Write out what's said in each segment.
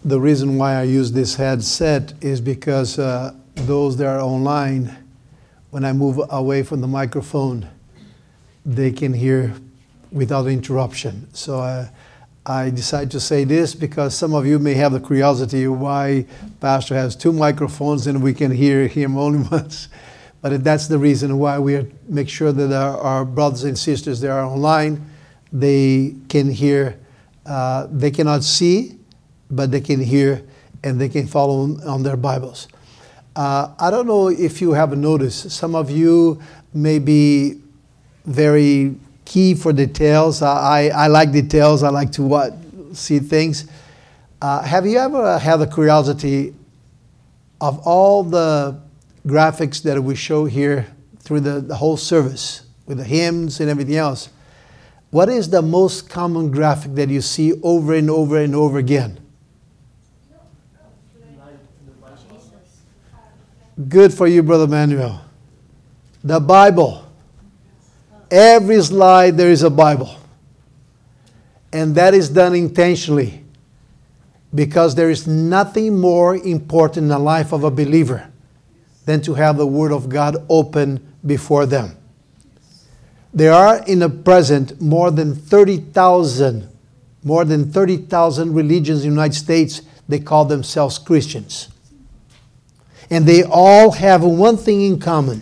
The reason why I use this headset is because those that are online, when I move away from the microphone, they can hear without interruption. So I decided to say this because some of you may have the curiosity why Pastor has two microphones and we can hear him only once. But that's the reason why we make sure that our brothers and sisters that are online, they can hear, they cannot see, but they can hear and they can follow on their Bibles. I don't know if you have noticed, some of you may be very key for details. I like details. I like to see things. Have you ever had the curiosity of all the graphics that we show here through the whole service with the hymns and everything else? What is the most common graphic that you see over and over and over again? Good for you, Brother Manuel. The Bible. Every slide there is a Bible. And that is done intentionally because there is nothing more important in the life of a believer than to have the Word of God open before them. There are in the present more than 30,000 religions in the United States. They call themselves Christians. And they all have one thing in common.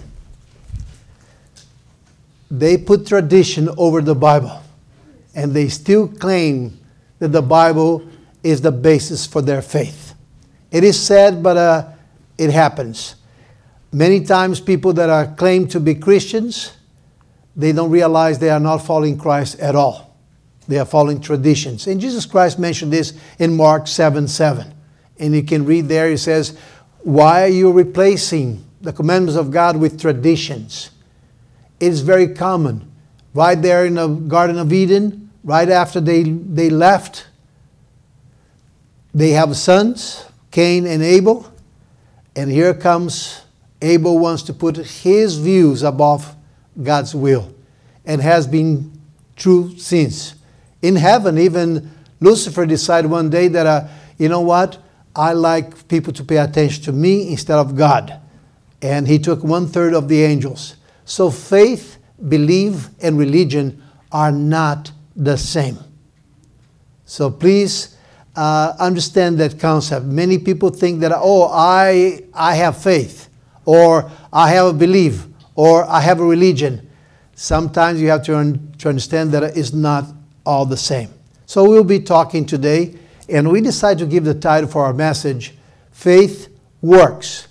They put tradition over the Bible. And they still claim that the Bible is the basis for their faith. It is sad, but it happens. Many times people that are claimed to be Christians, they don't realize they are not following Christ at all. They are following traditions. And Jesus Christ mentioned this in Mark 7:7. And you can read there, he says, why are you replacing the commandments of God with traditions? It is very common. Right there in the Garden of Eden, right after they left, they have sons, Cain and Abel. And here comes Abel wants to put his views above God's will. And has been true since. In heaven, even Lucifer decided one day that, you know what? I like people to pay attention to me instead of God. And he took 1/3 of the angels. So faith, belief, and religion are not the same. So please understand that concept. Many people think that, I have faith, or I have a belief, or I have a religion. Sometimes you have to understand that it's not all the same. So we'll be talking today, and we decided to give the title for our message, Faith Works.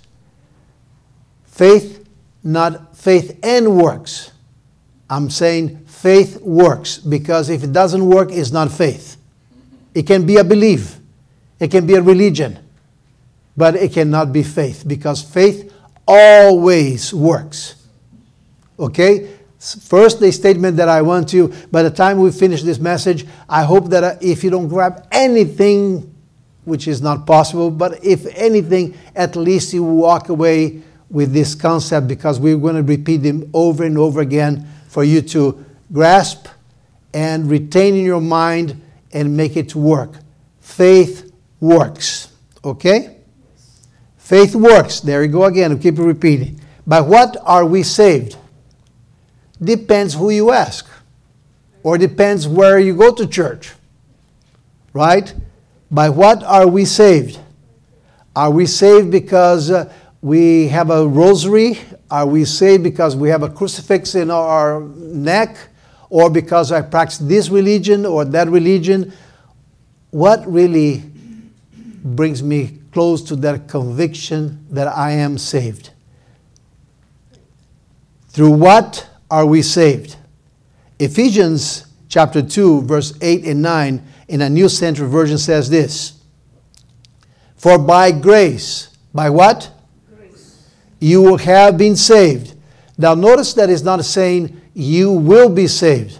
Faith, not faith and works. I'm saying faith works, because if it doesn't work, it's not faith. It can be a belief. It can be a religion. But it cannot be faith, because faith always works. Okay? First, the statement that I want to, by the time we finish this message, I hope that if you don't grab anything, which is not possible, but if anything, at least you walk away with this concept, because we're going to repeat them over and over again for you to grasp and retain in your mind and make it work. Faith works. Okay? Faith works. There you go again. We'll keep repeating. By what are we saved? Depends who you ask. Or depends where you go to church. Right? By what are we saved? Are we saved because we have a rosary? Are we saved because we have a crucifix in our neck? Or because I practice this religion or that religion? What really brings me close to that conviction that I am saved? Through what are we saved? Ephesians chapter 2, verse 8 and 9 in a New Century Version says this. For by grace, by what? Grace. You have been saved. Now notice that it's not saying you will be saved.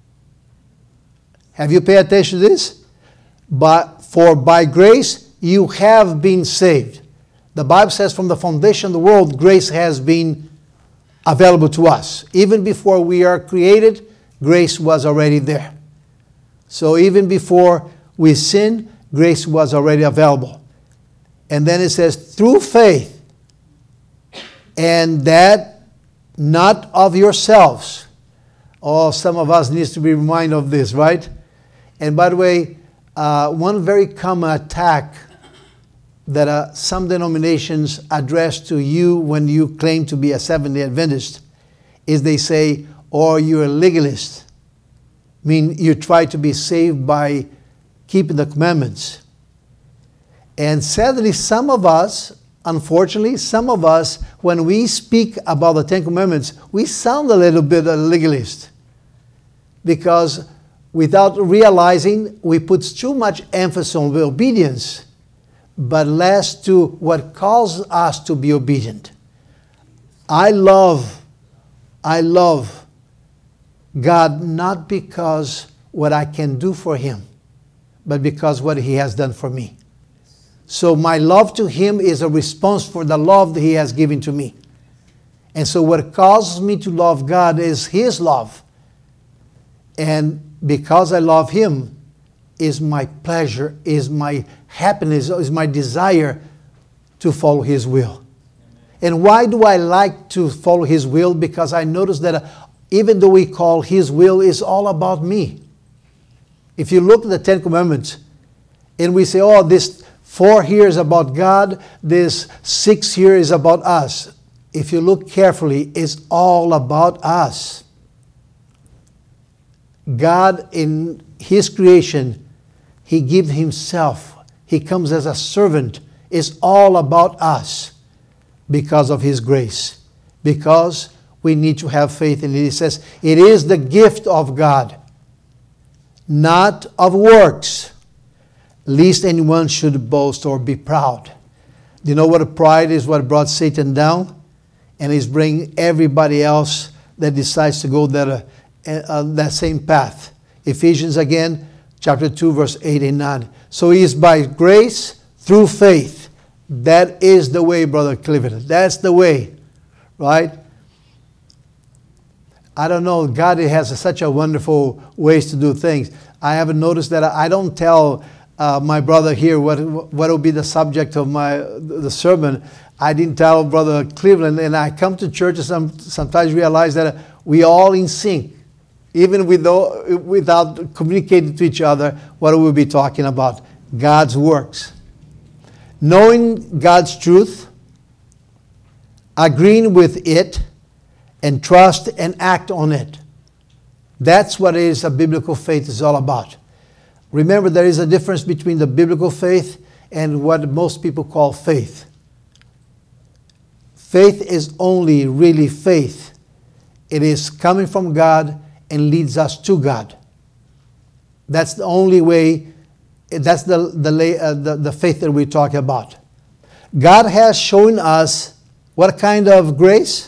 Have you paid attention to this? But for by grace you have been saved. The Bible says from the foundation of the world, grace has been available to us. Even before we are created, grace was already there. So even before we sin, grace was already available. And then it says, through faith, and that not of yourselves. Oh, some of us needs to be reminded of this, right? And by the way, one very common attack that some denominations address to you when you claim to be a Seventh-day Adventist is they say, oh, you're a legalist. I mean, you try to be saved by keeping the commandments. And sadly, some of us, unfortunately, some of us, when we speak about the Ten Commandments, we sound a little bit a legalist. Because without realizing, we put too much emphasis on obedience, but less to what calls us to be obedient. I love God not because what I can do for Him, but because what He has done for me. So my love to Him is a response for the love that He has given to me. And so what causes me to love God is His love. And because I love Him, is my pleasure, is my happiness, is my desire to follow His will. And why do I like to follow His will? Because I notice that even though we call His will, is all about me. If you look at the Ten Commandments, and we say, oh, this 4 here is about God, this 6 here is about us. If you look carefully, it's all about us. God, in His creation, He gives Himself. He comes as a servant. It's all about us because of His grace. Because we need to have faith in it. He says, it is the gift of God, not of works, lest anyone should boast or be proud. Do you know what pride is? What brought Satan down? And he's bringing everybody else that decides to go that same path. Ephesians again, chapter 2, verse 8 and 9. So he is by grace through faith. That is the way, Brother Clifford. That's the way, right? I don't know, God has such a wonderful ways to do things. I haven't noticed that I don't tell my brother here what will be the subject of the sermon. I didn't tell Brother Cleveland, and I come to church and sometimes realize that we all in sync, even without communicating to each other what we'll be talking about. God's works. Knowing God's truth, agreeing with it, and trust and act on it. That's what a biblical faith is all about. Remember, there is a difference between the biblical faith and what most people call faith. Faith is only really faith. It is coming from God and leads us to God. That's the only way. That's the faith that we're talking about. God has shown us what kind of grace?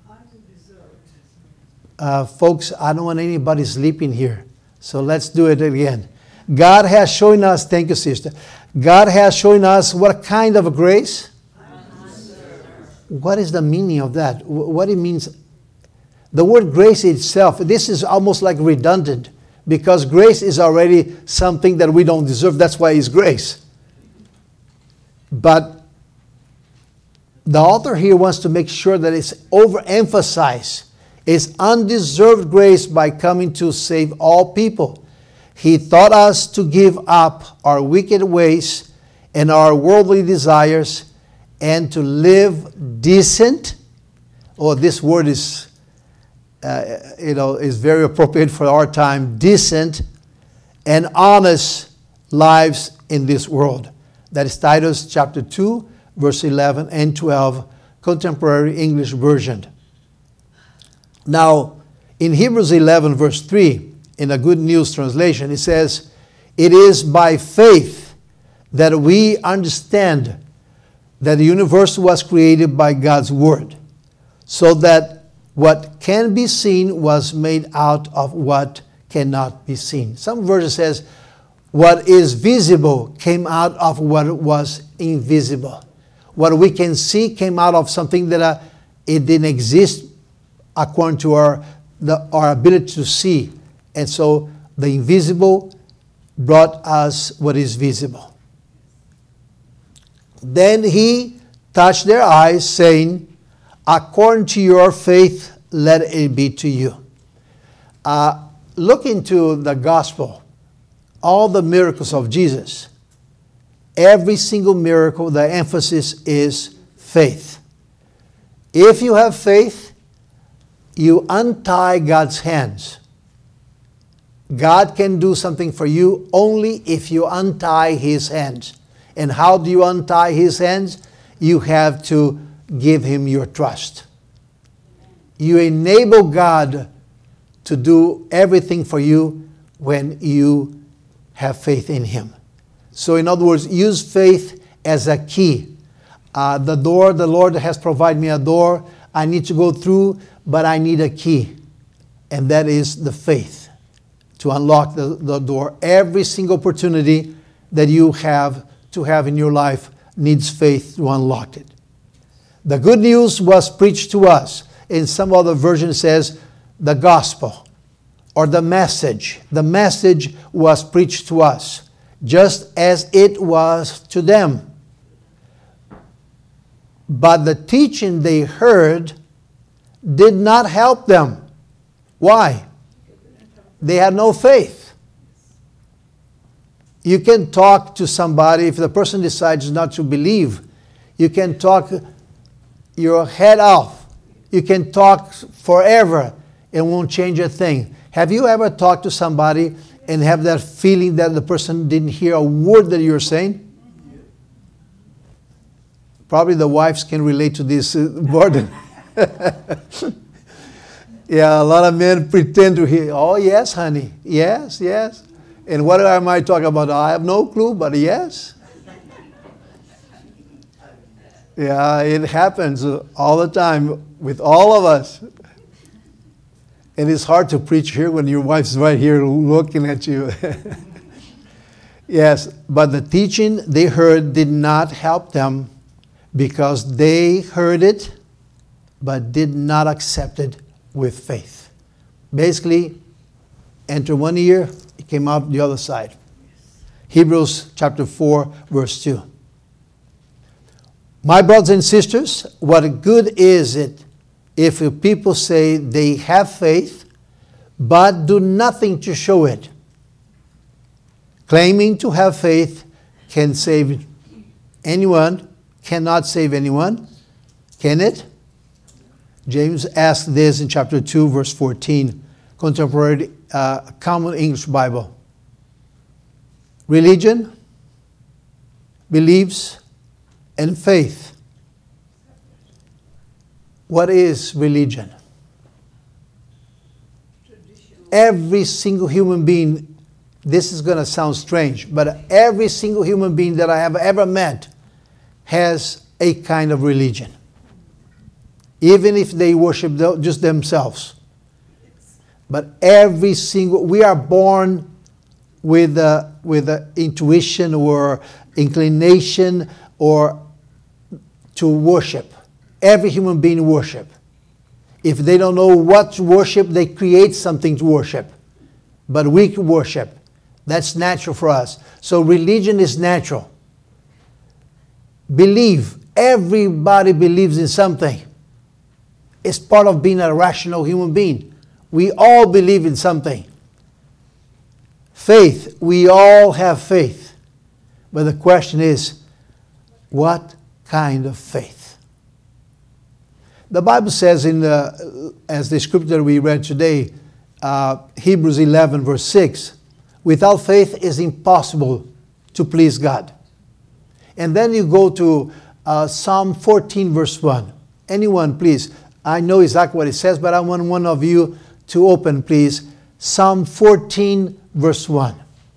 Folks, I don't want anybody sleeping here. So let's do it again. God has shown us, thank you, sister. God has shown us what kind of grace? What is the meaning of that? What it means? The word grace itself, this is almost like redundant, because grace is already something that we don't deserve. That's why it's grace. But the author here wants to make sure that it's overemphasized. It's undeserved grace by coming to save all people. He taught us to give up our wicked ways and our worldly desires and to live decent. Oh, this word is, is very appropriate for our time. Decent and honest lives in this world. That is Titus chapter 2, verse 11 and 12, Contemporary English Version. Now, in Hebrews 11, verse 3, in a Good News translation, it says, it is by faith that we understand that the universe was created by God's Word, so that what can be seen was made out of what cannot be seen. Some version says, what is visible came out of what was invisible. What we can see came out of something that it didn't exist according to our ability to see. And so the invisible brought us what is visible. Then he touched their eyes, saying, according to your faith, let it be to you. Look into the gospel, all the miracles of Jesus. Every single miracle, the emphasis is faith. If you have faith, you untie God's hands. God can do something for you only if you untie His hands. And how do you untie His hands? You have to give Him your trust. You enable God to do everything for you when you have faith in Him. So in other words, use faith as a key. The door, the Lord has provided me a door. I need to go through, but I need a key. And that is the faith to unlock the door. Every single opportunity that you have to have in your life needs faith to unlock it. The good news was preached to us. In some other version it says the gospel or the message. The message was preached to us just as it was to them. But the teaching they heard did not help them. Why? They had no faith. You can talk to somebody, if the person decides not to believe, you can talk your head off. You can talk forever and won't change a thing. Have you ever talked to somebody and have that feeling that the person didn't hear a word that you're saying? Probably the wives can relate to this more than... Yeah, a lot of men pretend to hear, oh yes, honey, yes, yes. And what am I talking about? I have no clue, but yes. Yeah, it happens all the time with all of us. And it's hard to preach here when your wife's right here looking at you. Yes, but the teaching they heard did not help them because they heard it but did not accept it with faith. Basically, enter one ear, it came out the other side. Hebrews chapter 4, verse 2. My brothers and sisters, what good is it if people say they have faith, but do nothing to show it? Claiming to have faith can save anyone, cannot save anyone, can it? James asked this in chapter 2, verse 14, contemporary Common English Bible. Religion, beliefs, and faith. What is religion? Every single human being, this is going to sound strange, but every single human being that I have ever met has a kind of religion. Even if they worship just themselves. But every single, we are born with a intuition or inclination or to worship. Every human being worship. If they don't know what to worship, they create something to worship. But we worship. That's natural for us. So religion is natural. Believe. Everybody believes in something. It's part of being a rational human being. We all believe in something. Faith. We all have faith. But the question is, what kind of faith? The Bible says as the scripture that we read today, Hebrews 11 verse 6, without faith it is impossible to please God. And then you go to Psalm 14 verse 1. Anyone, please. I know exactly what it says, but I want one of you to open, please. Psalm 14 verse 1.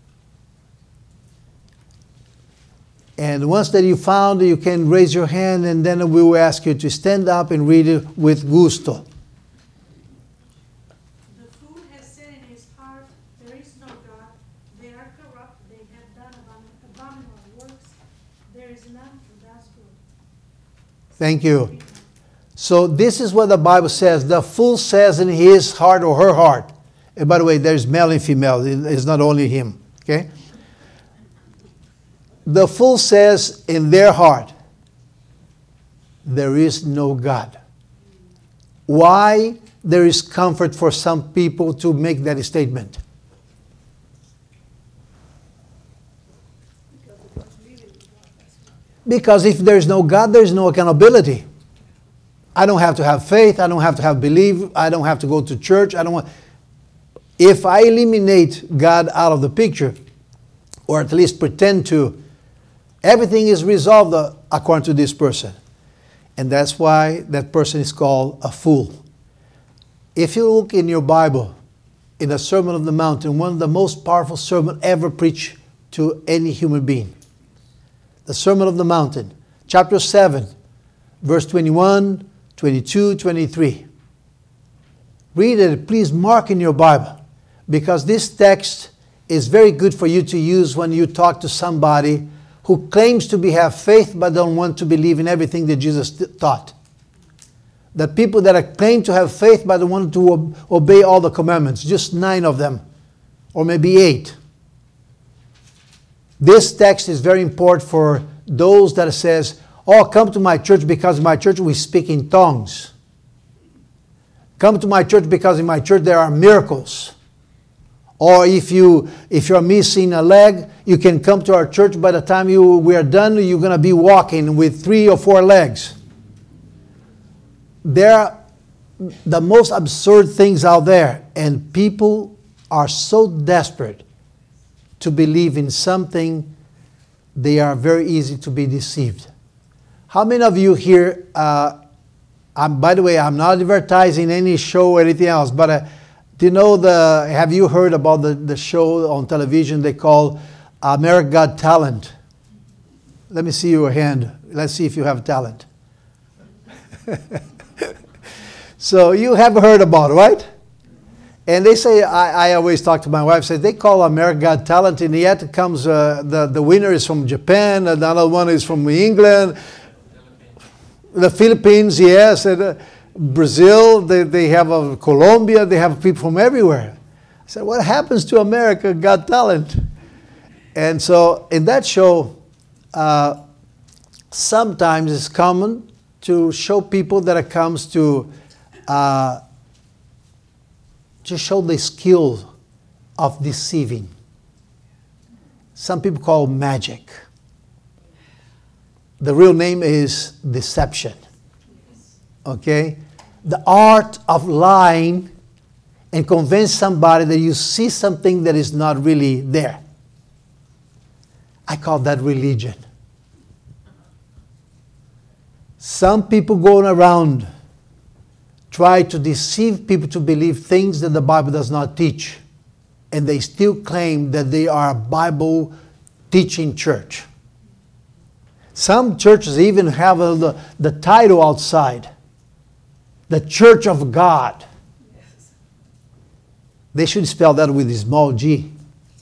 And once that you found it, you can raise your hand, and then we will ask you to stand up and read it with gusto. The fool has said in his heart, there is no God. They are corrupt. They have done abominable works. There is none who does good. Thank you. So this is what the Bible says. The fool says in his heart or her heart. And by the way, there's male and female. It's not only him. Okay? The fool says in their heart, there is no God. Why there is comfort for some people to make that statement? Because if there is no God, there is no accountability. I don't have to have faith. I don't have to have belief. I don't have to go to church. If I eliminate God out of the picture, or at least pretend to, everything is resolved according to this person. And that's why that person is called a fool. If you look in your Bible, in the Sermon on the Mountain, one of the most powerful sermons ever preached to any human being. The Sermon on the Mountain, chapter 7, verse 21, 22, 23. Read it, please mark in your Bible, because this text is very good for you to use when you talk to somebody who claims to have faith but don't want to believe in everything that Jesus taught. The people that claim to have faith but don't want to obey all the commandments, just 9 of them, or maybe 8. This text is very important for those that says, oh, come to my church because in my church we speak in tongues. Come to my church because in my church there are miracles. Or if you're missing a leg, you can come to our church. By the time we are done, you're going to be walking with 3 or 4 legs. There are the most absurd things out there, and people are so desperate to believe in something, they are very easy to be deceived. How many of you here, by the way, I'm not advertising any show or anything else, but do you know have you heard about the show on television they call America Got Talent? Let me see your hand. Let's see if you have talent. So you have heard about it, right? And they say, I always talk to my wife, say they call America Got Talent, and yet comes the winner is from Japan, another one is from England, the Philippines, yes, and Brazil, they have Colombia, they have people from everywhere. I said, what happens to America Got Talent? And so in that show, sometimes it's common to show people that it comes to show the skill of deceiving. Some people call it magic. The real name is deception. Okay? The art of lying and convince somebody that you see something that is not really there. I call that religion. Some people going around try to deceive people to believe things that the Bible does not teach. And they still claim that they are a Bible teaching church. Some churches even have the title outside. The Church of God. Yes. They should spell that with a small g.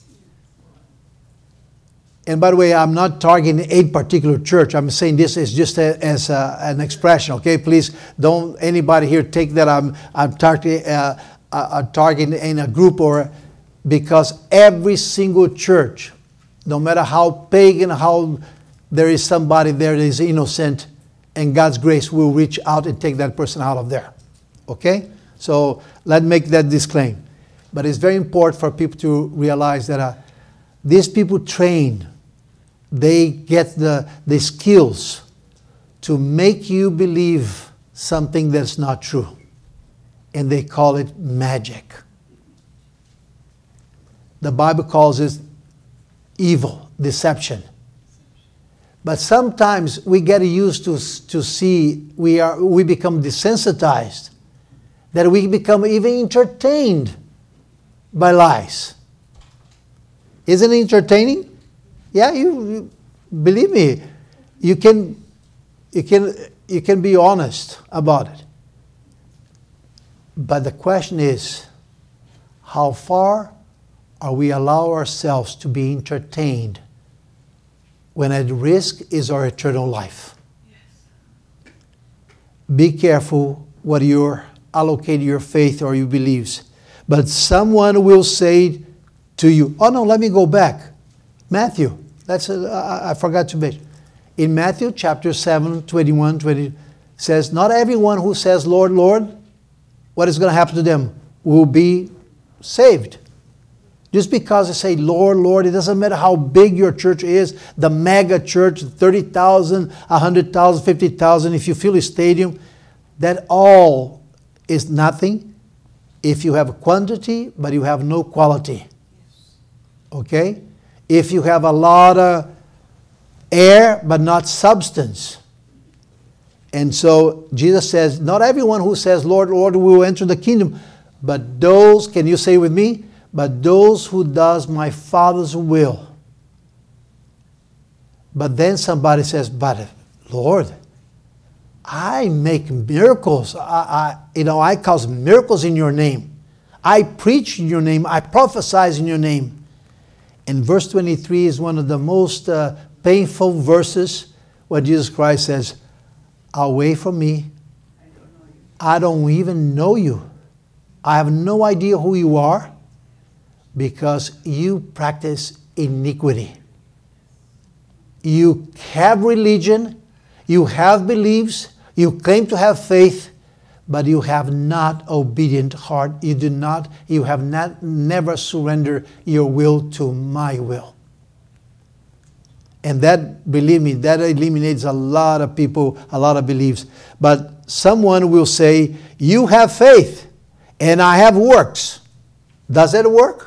And by the way, I'm not targeting a particular church. I'm saying this is just as an expression, okay? Please don't anybody here take that I'm targeting in a group, or because every single church, no matter how pagan, how there is somebody there that is innocent, and God's grace will reach out and take that person out of there. Okay? So let's make that disclaimer. But it's very important for people to realize that these people train. They get the skills to make you believe something that's not true. And they call it magic. The Bible calls it evil, deception. But sometimes we get used to see, we become desensitized, that we become even entertained by lies. Isn't it entertaining? Yeah, you believe me, you can be honest about it. But the question is, how far are we allow ourselves to be entertained when at risk is our eternal life? Yes. Be careful what you allocate your faith or your beliefs. But someone will say to you, oh no, let me go back. Matthew, I forgot to mention. In Matthew chapter 7, 21, 20, says, not everyone who says, Lord, Lord, what is going to happen to them? Will be saved. Just because they say, Lord, Lord, it doesn't matter how big your church is, the mega church, 30,000, 100,000, 50,000, if you fill a stadium, that all is nothing if you have quantity, but you have no quality. Okay? If you have a lot of air, but not substance. And so Jesus says, not everyone who says, Lord, Lord, will enter the kingdom, but those, can you say with me? But those who does my Father's will. But then somebody says, but Lord, I make miracles. I cause miracles in your name. I preach in your name. I prophesy in your name. And verse 23 is one of the most painful verses where Jesus Christ says, away from me. I don't even know you. I have no idea who you are. Because you practice iniquity. You have religion, you have beliefs, you claim to have faith, but you have not obedient heart. You have never surrendered your will to my will. And that, believe me, that eliminates a lot of people, a lot of beliefs. But someone will say, you have faith and I have works. Does it work?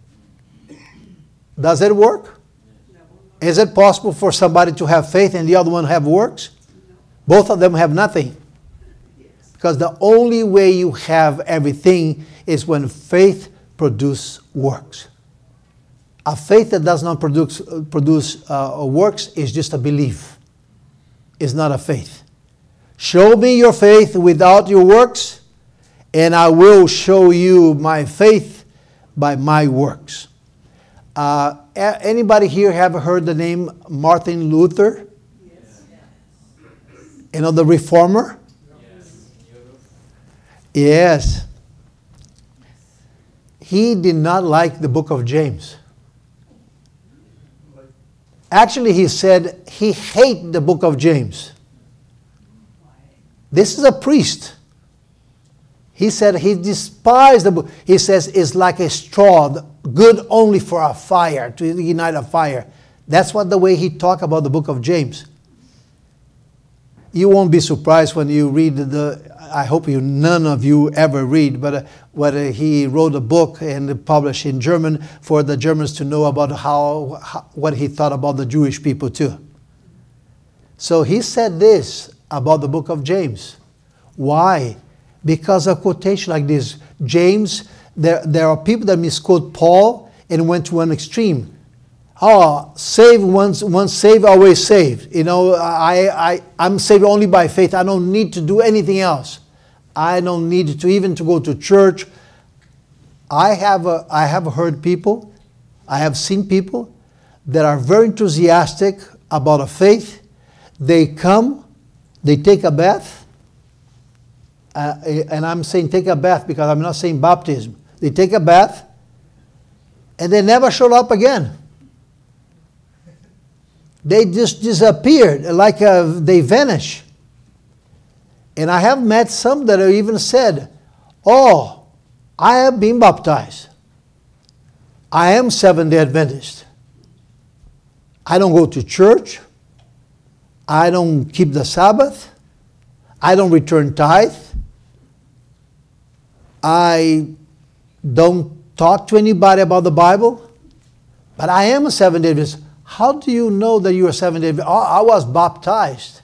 Does it work? Is it possible for somebody to have faith and the other one have works? Both of them have nothing. Because the only way you have everything is when faith produces works. A faith that does not produce works is just a belief. It's not a faith. Show me your faith without your works, and I will show you my faith by my works. Anybody here have heard the name Martin Luther? Yes. You know, the reformer? Yes. He did not like the book of James. Actually, he said he hated the book of James. This is a priest. He said he despised the book. He says it's like a straw, good only for a fire, to ignite a fire. That's what the way he talked about the book of James. You won't be surprised when you read I hope none of you ever read, but he wrote a book and published in German for the Germans to know about what he thought about the Jewish people too. So he said this about the book of James. Why? Because of quotation like this. James, there are people that misquote Paul and went to an extreme. Save once saved, always saved. You know, I'm saved only by faith. I don't need to do anything else. I don't need to even to go to church. I have heard people, I have seen people that are very enthusiastic about a faith. They come, they take a bath, and I'm saying take a bath because I'm not saying baptism. They take a bath, and they never showed up again. They just disappeared, like they vanish. And I have met some that have even said, I have been baptized. I am Seventh-day Adventist. I don't go to church. I don't keep the Sabbath. I don't return tithe. I don't talk to anybody about the Bible. But I am a Seventh-day Adventist. How do you know that you are Seventh-day Adventist? I was baptized.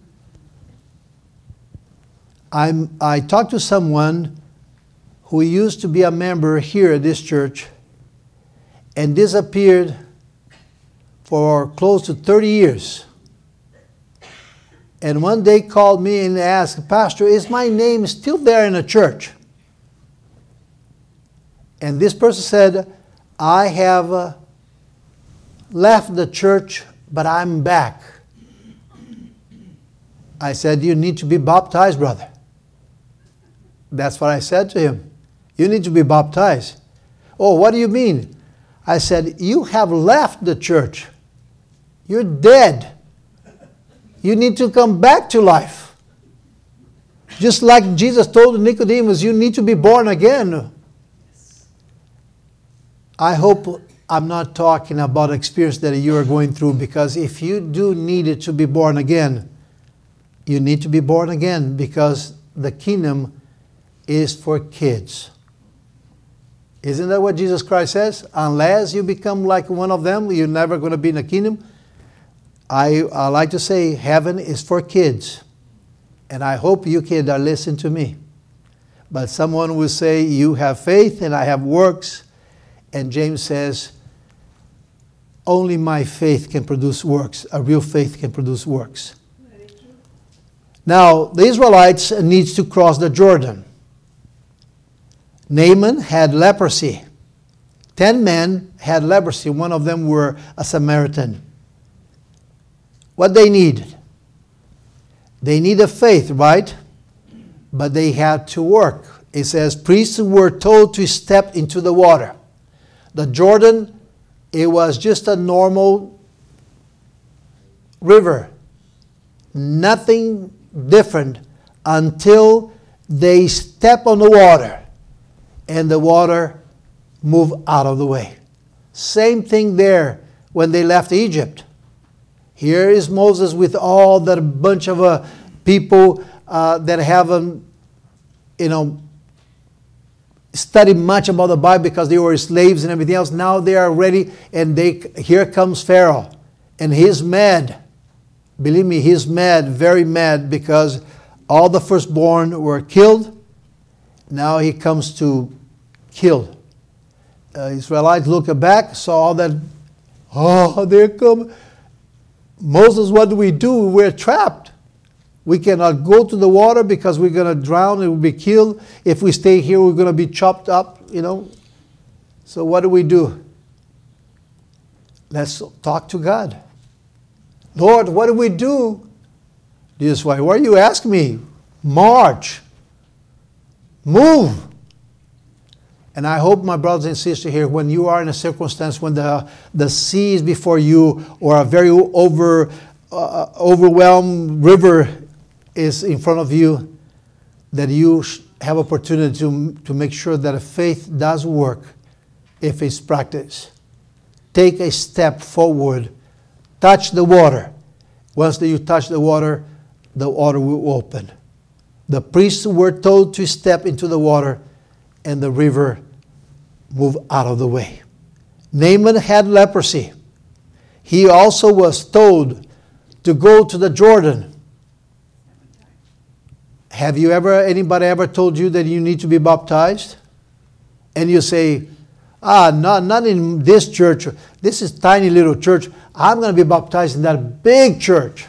I talked to someone who used to be a member here at this church and disappeared for close to 30 years. And one day called me and asked, Pastor, is my name still there in the church? And this person said, I have left the church, but I'm back. I said, you need to be baptized, brother. That's what I said to him. You need to be baptized. Oh, what do you mean? I said, you have left the church, You're dead. You need to come back to life. Just like Jesus told Nicodemus, you need to be born again. I hope I'm not talking about experience that you are going through, because if you do need it to be born again, you need to be born again, because the kingdom is for kids. Isn't that what Jesus Christ says? Unless you become like one of them, you're never going to be in the kingdom. I like to say heaven is for kids. And I hope you kids are listening to me. But someone will say, you have faith and I have works. And James says, only my faith can produce works. A real faith can produce works. Now, the Israelites needs to cross the Jordan. Naaman had leprosy. 10 men had leprosy. One of them were a Samaritan. What they needed? They needed faith, right? But they had to work. It says priests were told to step into the water. The Jordan, it was just a normal river. Nothing different until they step on the water and the water moved out of the way. Same thing there when they left Egypt. Here is Moses with all that bunch of people that haven't, studied much about the Bible because they were slaves and everything else. Now they are ready, and here comes Pharaoh, and he's mad. Believe me, he's mad, very mad, because all the firstborn were killed. Now he comes to kill. Israelites look back, saw all that. Oh, there come Moses. What do? We're trapped. We cannot go to the water because we're going to drown and we'll be killed. If we stay here, we're going to be chopped up, So what do? Let's talk to God. Lord, what do we do? Jesus, why are you asking me? March. Move. And I hope, my brothers and sisters here, when you are in a circumstance when the sea is before you, or a very overwhelmed river is in front of you, that you have opportunity to make sure that faith does work if it's practiced. Take a step forward. Touch the water. Once you touch the water will open. The priests were told to step into the water, and the river moved out of the way. Naaman had leprosy. He also was told to go to the Jordan. Have anybody ever told you that you need to be baptized? And you say, not in this church. This is tiny little church. I'm going to be baptized in that big church.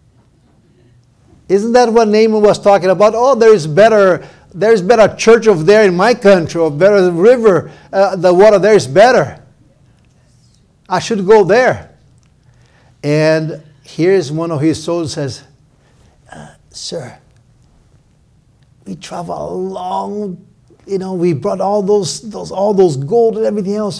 Isn't that what Naaman was talking about? Oh, there's better church over there in my country, or better river. The water there is better. I should go there. And here's one of his soldiers says, sir, we travel along, we brought all those gold and everything else.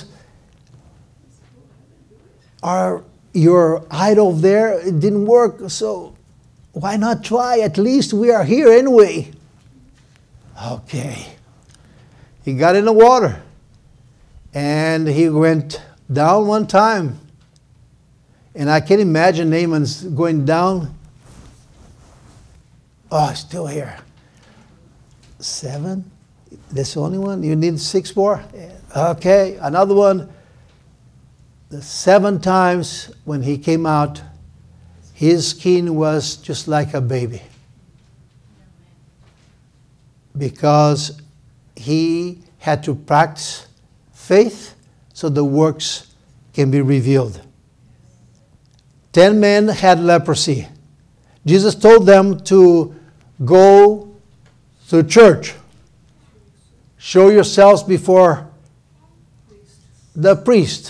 Your idol there, it didn't work, so why not try? At least we are here anyway. Okay. He got in the water, and he went down one time. And I can imagine Naaman's going down. Oh, still here. 7? That's the only one? You need 6 more? Okay, another one. The 7 times when he came out, his skin was just like a baby. Because he had to practice faith so the works can be revealed. 10 men had leprosy. Jesus told them to go to church. Show yourselves before the priest.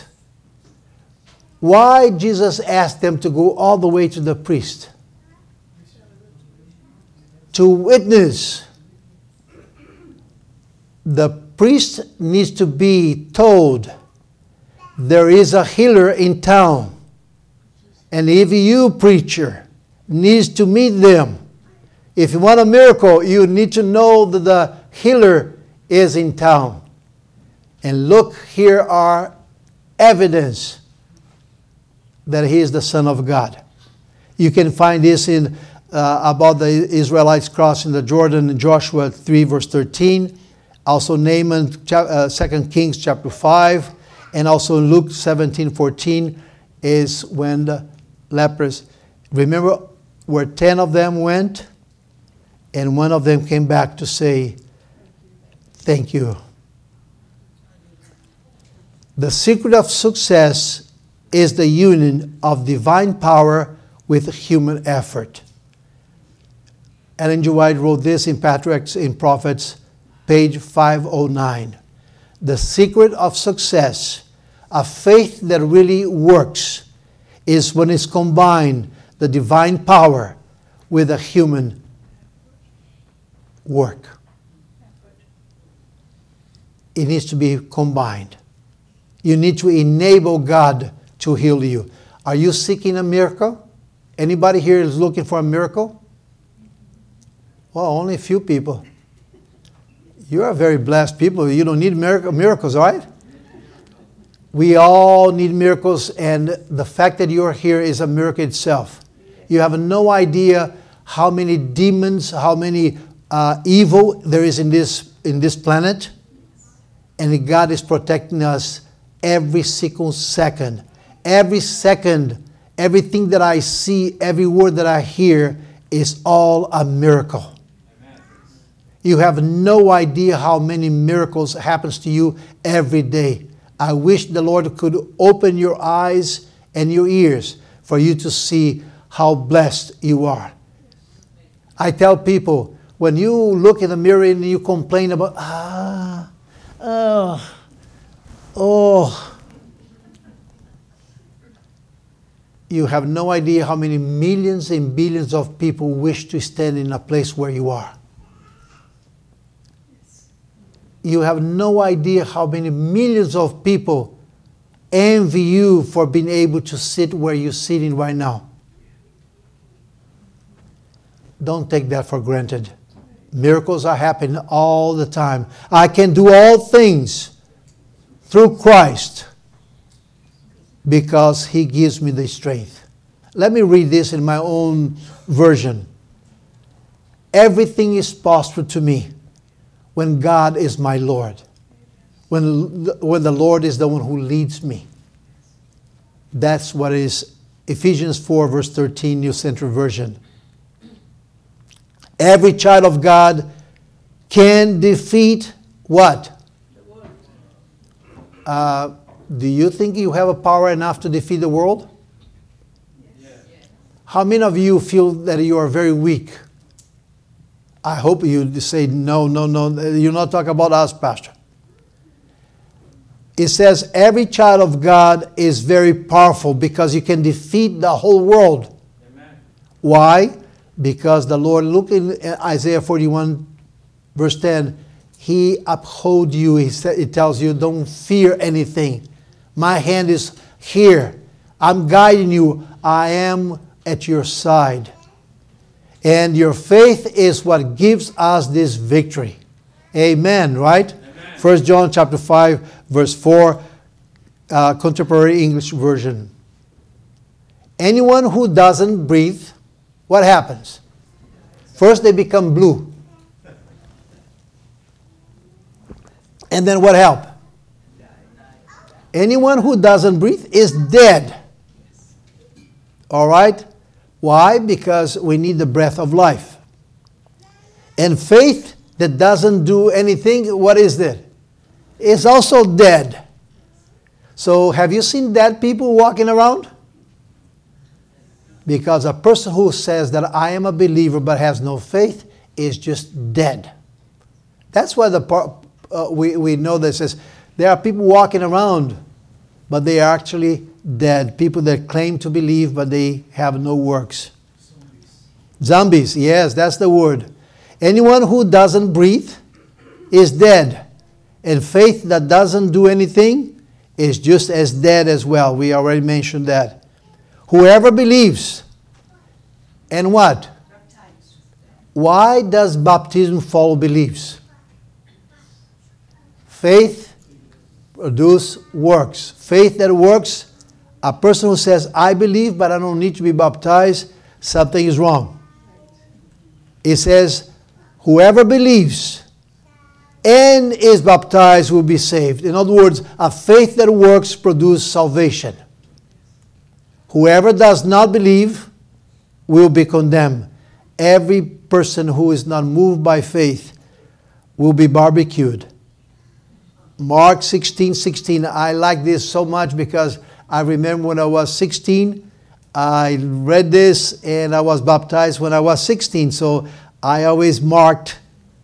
Why Jesus asked them to go all the way to the priest? To witness. The priest needs to be told there is a healer in town. And if you, preacher, needs to meet them, if you want a miracle, you need to know that the healer is in town. And look, here are evidence that he is the Son of God. You can find this in about the Israelites crossing the Jordan in Joshua 3 verse 13. Also Naaman, 2 Kings chapter 5. And also in Luke 17:14 is when the lepers, remember where 10 of them went? And one of them came back to say, thank you. The secret of success is the union of divine power with human effort. Ellen G. White wrote this in Patriarchs and Prophets, page 509. The secret of success, a faith that really works, is when it's combined the divine power with a human work. It needs to be combined. You need to enable God to heal you. Are you seeking a miracle? Anybody here is looking for a miracle? Well, only a few people. You are very blessed people. You don't need miracles, right? We all need miracles, and the fact that you are here is a miracle itself. You have no idea how many demons, how many evil there is in this planet, and God is protecting us every single second. Every second, everything that I see, every word that I hear is all a miracle. Amen. You have no idea how many miracles happens to you every day. I wish the Lord could open your eyes and your ears for you to see how blessed you are. I tell people, when you look in the mirror and you complain about, you have no idea how many millions and billions of people wish to stand in a place where you are. You have no idea how many millions of people envy you for being able to sit where you're sitting right now. Don't take that for granted. Miracles are happening all the time. I can do all things through Christ because He gives me the strength. Let me read this in my own version. Everything is possible to me when God is my Lord. When the Lord is the one who leads me. That's what is Ephesians 4 verse 13, New Century Version. Every child of God can defeat what? Do you think you have a power enough to defeat the world? Yes. How many of you feel that you are very weak? I hope you say, no. You're not talking about us, Pastor. It says every child of God is very powerful because you can defeat the whole world. Amen. Why? Because the Lord, look in Isaiah 41, verse 10, He uphold you. It tells you, don't fear anything. My hand is here. I'm guiding you. I am at your side. And your faith is what gives us this victory. Amen, right? Amen. 1 John chapter 5, verse 4, Contemporary English Version. Anyone who doesn't breathe, what happens? First they become blue. And then what happens? Anyone who doesn't breathe is dead. All right? Why? Because we need the breath of life. And faith that doesn't do anything, what is that? It's also dead. So have you seen dead people walking around? Because a person who says that I am a believer but has no faith is just dead. That's why we know that it says there are people walking around, but they are actually dead. People that claim to believe, but they have no works. Zombies, yes, that's the word. Anyone who doesn't breathe is dead. And faith that doesn't do anything is just as dead as well. We already mentioned that. Whoever believes. And what? Why does baptism follow beliefs? Faith produces works. Faith that works, a person who says, I believe, but I don't need to be baptized, something is wrong. It says, whoever believes and is baptized will be saved. In other words, a faith that works produces salvation. Whoever does not believe will be condemned. Every person who is not moved by faith will be barbecued. Mark 16:16. I like this so much because I remember when I was 16, I read this and I was baptized when I was 16. So I have marked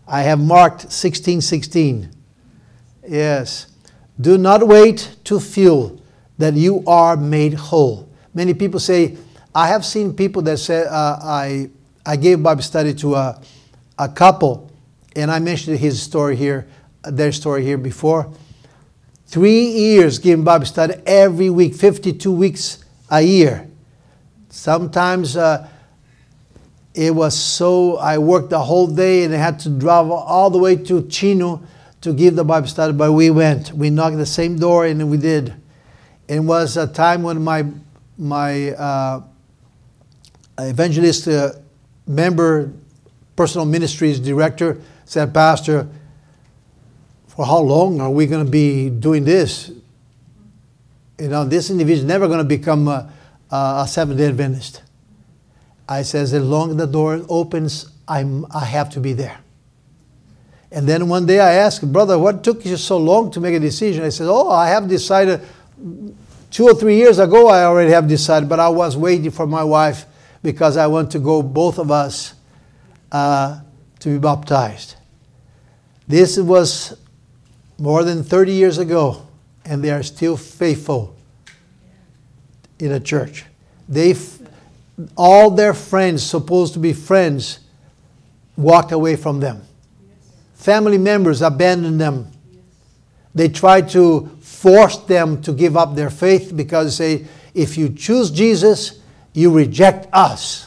16:16. Yes. Do not wait to feel that you are made whole. Many people say, I have seen people that say, I gave Bible study to a couple, and I mentioned their story here before. 3 years giving Bible study every week, 52 weeks a year. Sometimes it was so, I worked the whole day and I had to drive all the way to Chino to give the Bible study, but we went. We knocked the same door and we did. It was a time when my evangelist member, personal ministries director, said, Pastor, for how long are we going to be doing this? You know, this individual is never going to become a Seventh-day Adventist. I says, as long as the door opens, I have to be there. And then one day I asked, brother, what took you so long to make a decision? I said, I have decided 2 or 3 years ago, I already have decided, but I was waiting for my wife because I want to go, both of us, to be baptized. This was more than 30 years ago, and they are still faithful in a church. All their friends, supposed to be friends, walked away from them. Family members abandoned them. They tried to force them to give up their faith because they say, if you choose Jesus, you reject us.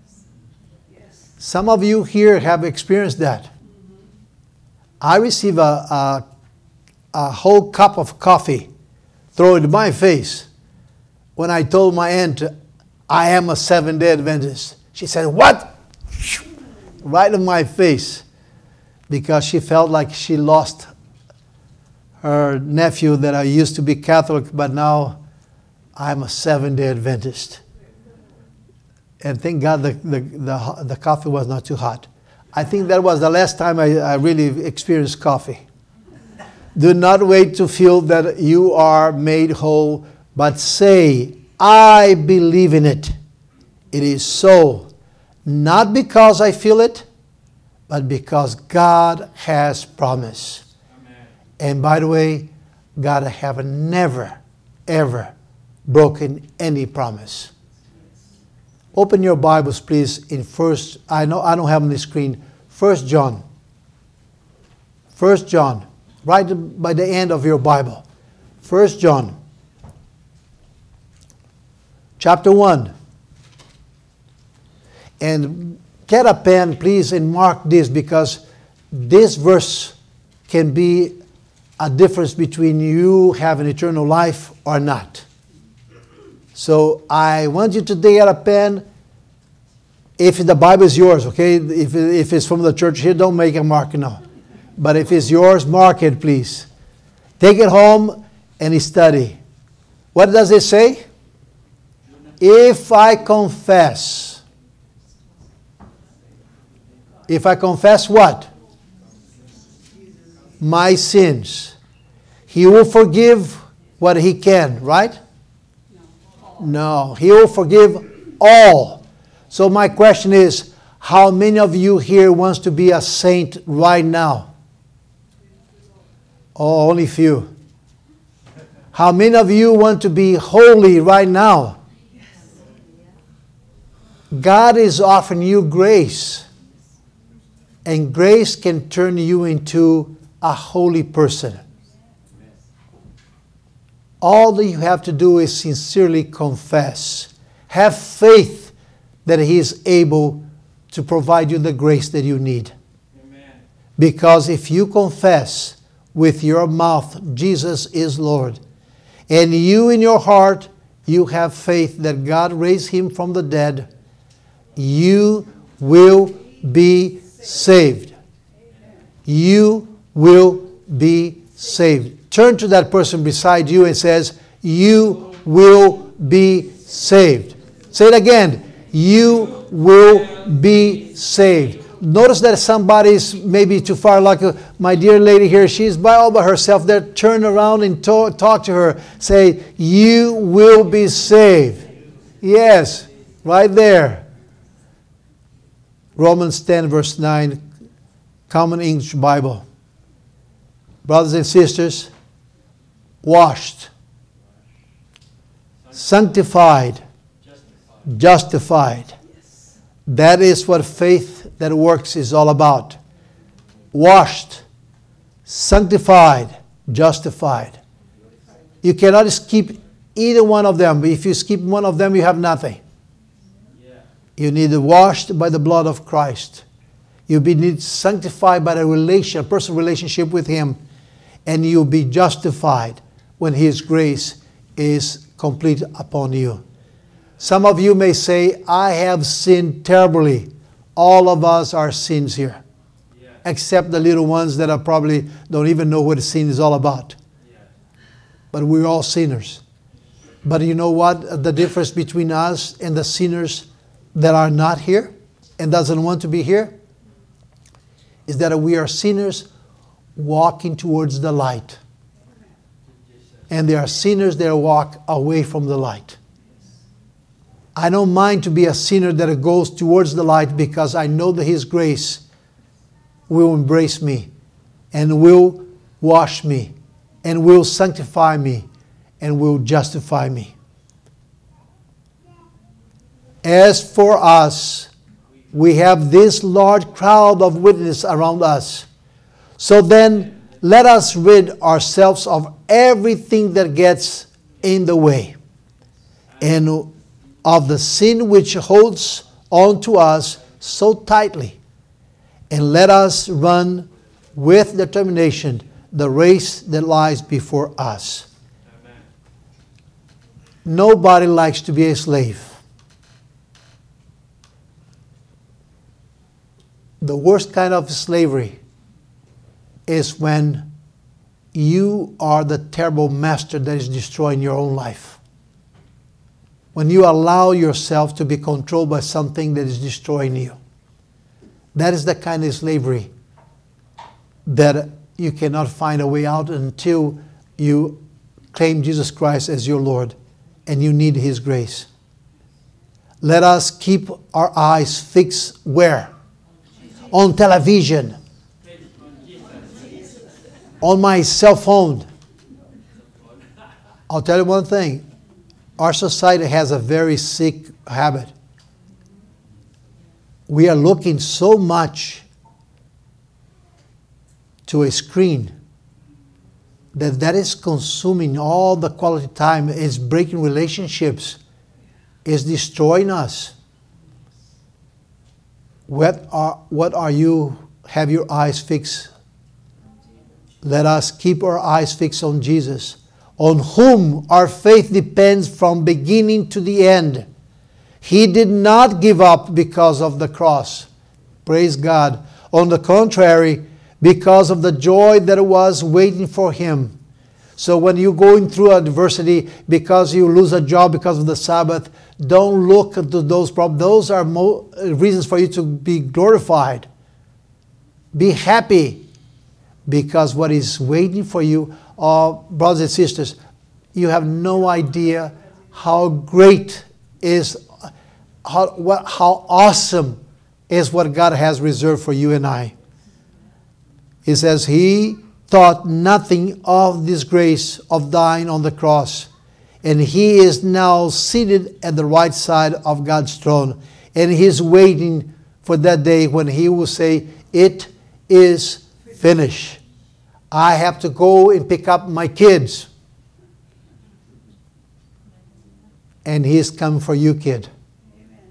Some of you here have experienced that. I receive a whole cup of coffee thrown in my face when I told my aunt I am a Seventh-day Adventist. She said, what? Right in my face. Because she felt like she lost her nephew that I used to be Catholic, but now I'm a Seventh-day Adventist. And thank God the coffee was not too hot. I think that was the last time I really experienced coffee. Do not wait to feel that you are made whole, but say, I believe in it. It is so. Not because I feel it, but because God has promised. Amen. And by the way, God have never, ever broken any promise. Open your Bibles, please, in I don't have on the screen, 1 John. 1 John, right by the end of your Bible. 1 John, chapter 1. And get a pen, please, and mark this, because this verse can be a difference between you having eternal life or not. So I want you to take out a pen. If the Bible is yours, okay? If it's from the church here, don't make a mark now. But if it's yours, mark it, please. Take it home and study. What does it say? If I confess. If I confess what? My sins. He will forgive what he can, right? No, he will forgive all. So my question is, how many of you here wants to be a saint right now? Oh, only few. How many of you want to be holy right now? God is offering you grace. And grace can turn you into a holy person. All that you have to do is sincerely confess. Have faith that He is able to provide you the grace that you need. Amen. Because if you confess with your mouth Jesus is Lord, and you in your heart, you have faith that God raised Him from the dead, you will be saved. You will be saved. Turn to that person beside you and says, you will be saved. Say it again. You will be saved. Notice that somebody's maybe too far, like my dear lady here, she's all by herself there. Turn around and talk to her. Say, you will be saved. Yes, right there. Romans 10 verse 9, Common English Bible. Brothers and sisters, washed, sanctified, justified. That is what faith that works is all about. Washed, sanctified, justified. You cannot skip either one of them. If you skip one of them, you have nothing. You need to be washed by the blood of Christ. You need sanctified by a personal relationship with Him. And you'll be justified when His grace is complete upon you. Some of you may say, I have sinned terribly. All of us are sins here. Yeah. Except the little ones that are probably don't even know what sin is all about. Yeah. But we're all sinners. But you know what? The difference between us and the sinners that are not here and doesn't want to be here is that we are sinners walking towards the light. And there are sinners that walk away from the light. I don't mind to be a sinner that goes towards the light because I know that His grace will embrace me and will wash me and will sanctify me and will justify me. As for us, we have this large crowd of witnesses around us. So then, let us rid ourselves of everything that gets in the way and of the sin which holds on to us so tightly. And let us run with determination the race that lies before us. Amen. Nobody likes to be a slave. The worst kind of slavery is when you are the terrible master that is destroying your own life. When you allow yourself to be controlled by something that is destroying you. That is the kind of slavery that you cannot find a way out until you claim Jesus Christ as your Lord and you need His grace. Let us keep our eyes fixed where? On television. On my cell phone. I'll tell you one thing. Our society has a very sick habit. We are looking so much to a screen that is consuming all the quality time, is breaking relationships, is destroying us. What are you, have your eyes fixed? Let us keep our eyes fixed on Jesus, on whom our faith depends from beginning to the end. He did not give up because of the cross. Praise God. On the contrary, because of the joy that was waiting for Him. So when you're going through adversity, because you lose a job because of the Sabbath, don't look into those problems. Those are reasons for you to be glorified. Be happy. Because what is waiting for you, brothers and sisters, you have no idea how great is, how awesome is what God has reserved for you and I. He says He thought nothing of this grace of dying on the cross. And He is now seated at the right side of God's throne. And He's waiting for that day when He will say, it is finished. I have to go and pick up my kids. And He is coming for you, kid. Amen.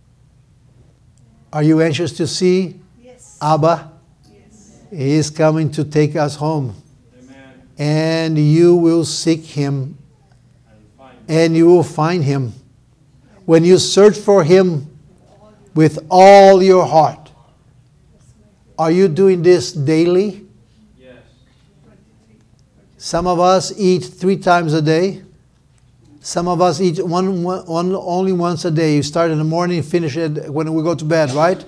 Are you anxious to see Yes. Abba? Yes. He is coming to take us home. Amen. And you will seek Him. And find And you will find Him. When you search for Him with all your heart. Are you doing this daily? yes. Some of us eat 3 times a day. Some of us eat only once a day. You start in the morning, finish it when we go to bed, right?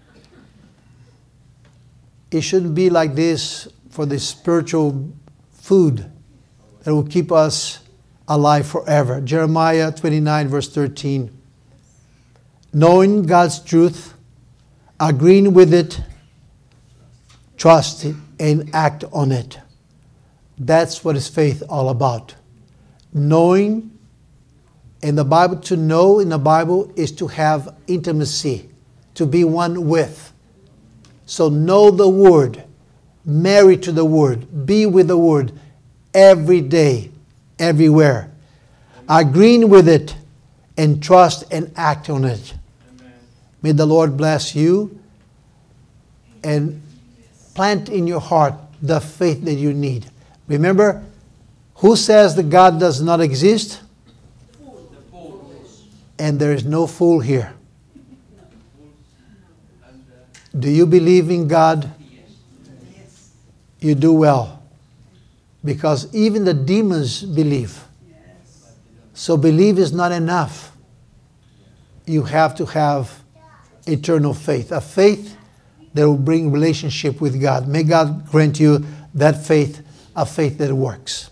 It shouldn't be like this for the spiritual food that will keep us alive forever. Jeremiah 29 verse 13. Knowing God's truth, agreeing with it, trust it, and act on it. That's what is faith all about. Knowing in the Bible, to know in the Bible is to have intimacy, to be one with. So know the Word, marry to the Word, be with the Word every day, everywhere. Agreeing with it and trust and act on it. Amen. May the Lord bless you and plant in your heart the faith that you need. Remember, who says that God does not exist? The fool. And there is no fool here. And Do you believe in God? Yes. You do well. Because even the demons believe. Yes. So believe is not enough. You have to have eternal faith. A faith that will bring relationship with God. May God grant you that faith, a faith that works.